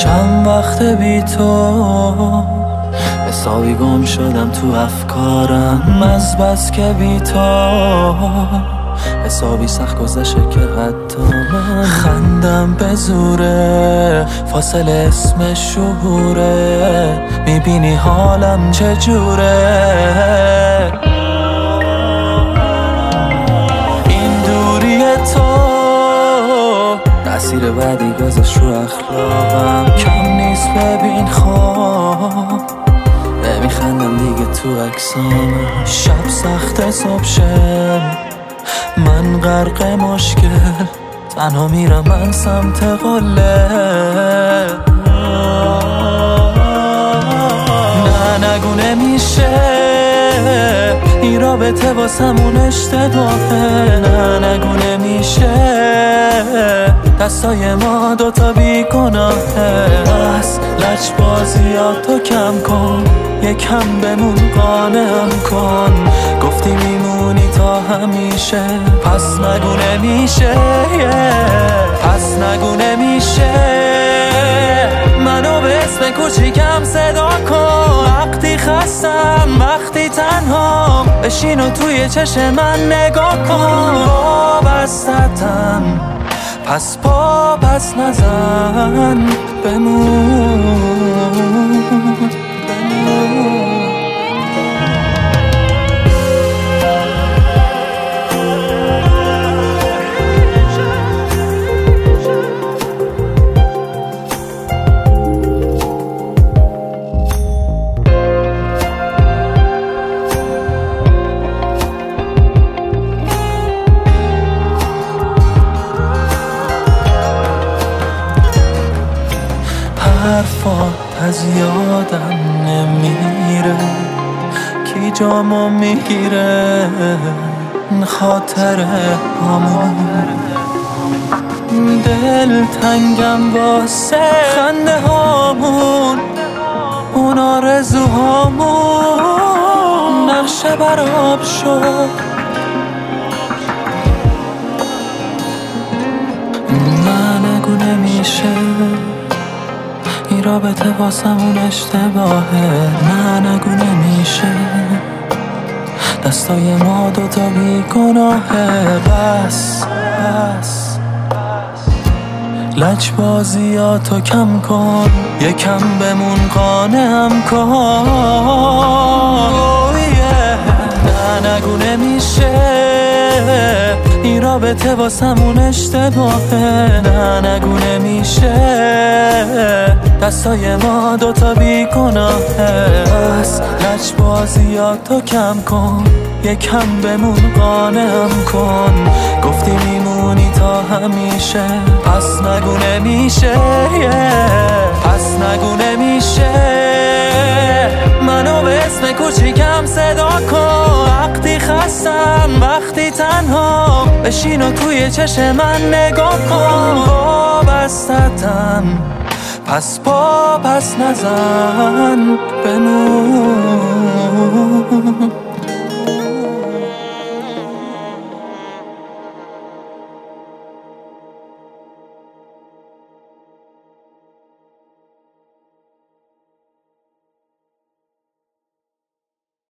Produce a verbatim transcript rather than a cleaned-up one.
چند وقت بی تو حسابی گم شدم تو افکارم، از بس که بی تو حسابی سخت گذشته که حتی من خندم به زوره، فاصله اسم شهوره، میبینی حالم چجوره. این دوری تو تأثیر بعدی گذاشت رو اخلاقم، کم نیست ببین خواب نمیخندم دیگه تو عکسام. شب سخت صبح شه من غرق مشکل، تنها میرم من سمت قله. نه نگو نمیشه این رابطه واسمون اشتباهه، نه نگو نمیشه دستای ما دوتا بی گناهه. بس لج بازیاتو کم کن، یکم بمون قانعم کن، گفتی میمونی تا همیشه، پس نگو نمیشه پس نگو نمیشه منو به اسم کوچیکم صدا کن. وقتی خستم وقتی تنهام بشین و توی چشم من نگاه کن. وابستم پس پا پس نزن، بمون بمون. حرفات از یادم نمیره، کی جامو میگیره خاطره همون. دل تنگم واسه خنده هامون، اون آرزوهامون نقشه براب شد. نه نگو نمیشه این رابطه واسمون اشتباهه، نه نگو نمیشه دستای ما دوتا بی گناهه. بس بس لج بازیاتو کم کن، یکم بمون قانعم کن. oh yeah. نه نگو نمیشه این رابطه واسمون اشتباهه، نه نگو نمیشه دستای ما دوتا بی گناهه. بس لج بازیاتو کم کن، یکم بمون قانعم کن، گفتی میمونی تا همیشه، پس نگو نمیشه پس نگو نمیشه منو به اسم کوچیکم صدا کن. وقتی خستم وقتی تنها بشین و توی چشم من نگاه کن. وابستم پس پا پس نزن، بمون.